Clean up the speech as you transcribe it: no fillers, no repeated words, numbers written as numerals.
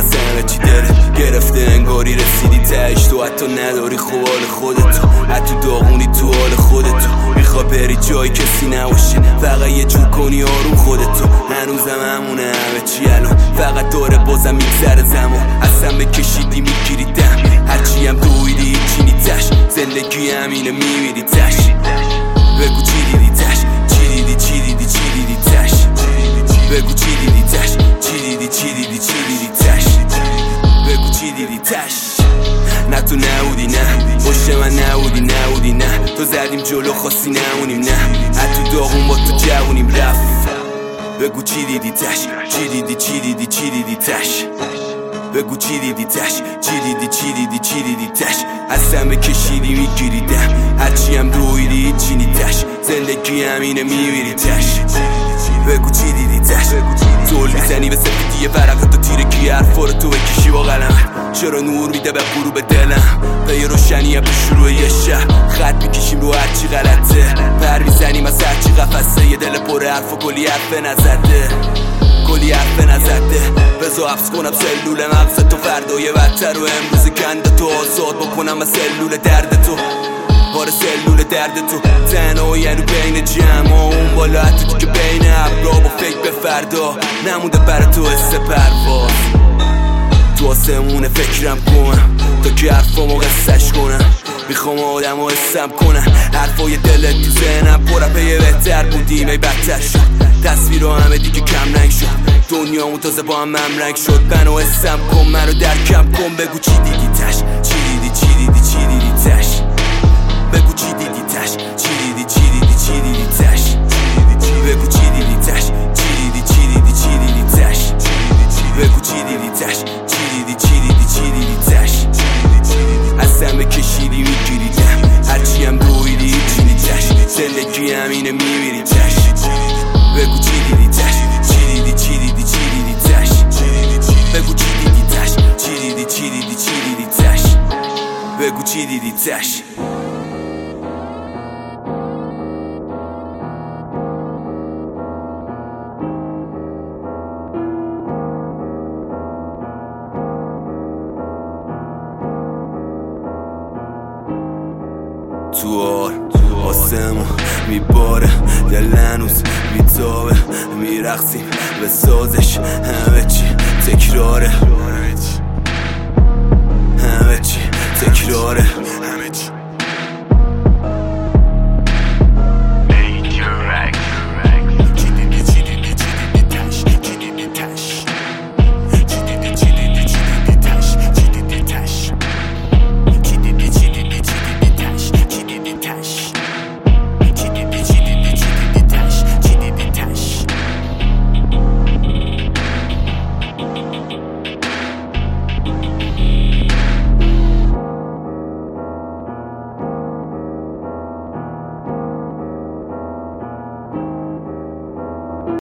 واسه همه چی دلت گرفته انگاری رسیدی تهش، تو حتی نداری خوال خودتو، حتی داغونی تو حال خودتو، میخوا بری جایی کسی نباشه، فقط یه جور کنی آروم خودتو، هنوزم همونه همه چی الان، فقط داره بازم میگذره زمان، اصلا بکشیدی میگیری دم، هرچی هم دویدی هیچی نیتش، زندگی همینه میمیری تش، بگو چی دیدی تش، چی دیدی چی دیدی چی دیدی تش، بگو چی دیدی تش، چی دیدی چی دیدی چی دیدی تش، بگو چی دیدی تش. نه تو نبودی نه پشت من نبودی نه، تو زدیم جلو خواستی نمونیم نه، حتی داغون با تو جوونیم رفت، بگو چی دیدی تش، چی دیدی چی دیدی چی دیدی تش، بگو چی دیدی تش، چی دیدی چی دیدی چی دیدی تش، اصلا بکشیدی میگیری دم، هرچی هم دویدی هیچی نیتش، زندگی همینه میمیری تش، بگو چی دیدی تش، زول میزنی به سفیدی ورقه تو تیرگی حرفا رو تو بکشی با قلم، چرا نور میده به غروب دلم، به یه روشنی به شروع یه شهر، خط میکشیم رو هرچی غلطه، پر میزنیم از هرچی قفصه، یه دل پر حرف و کلی حرف نزده، کلی حرف نزده، بزا حبس کنم سلول مغز تو، فردای بدتر و امروز کنده تو آزاد بکنم از سلول درد تو، بار سلول درد تو، تنها یعنی بین جمع اون بالا، حتی تو که بین ابرا با فکر به فردا، نمونده برای تو حس پرواز، تو آسمون فکرم کنم تا که حرفامو قصهش کنم، میخوام آدم ها حسم کنم، حرفای دلت تو ذهنم پرپه بهتر بودیم ای بدتر شد، تصویرها همه دیگه کم رنگ شد، دنیامون تازه با هم رنگ شد، منو حسم کن منو درکم کن، بگو چی دیدی تش، چی دیدی چی دیدی چی دیدی تش، بگو چی دیدی تش، چی دیدی چی دیدی چی دیدی تش، بگو چی دیدی تش، چی دیدی چی دیدی چی دیدی تش، بگو چی دیدی تش، چی دیدی چی دیدی چی دیدی تش، اصلا بکشیدی میگیری دم، هرچی هم دویدی هیچی نیتش، زندگی همینه میمیری تش، بگو چی دیدی تش، چی دیدی چی دیدی چی دیدی تش، بگو چی دیدی تش، چی دیدی چی دیدی چی دیدی تش، بگو چی دیدی تش. تو آسمون میباره دل هنوز میتابه، میرقصیم به سازش، همه چی تکراره، همه چی تکراره.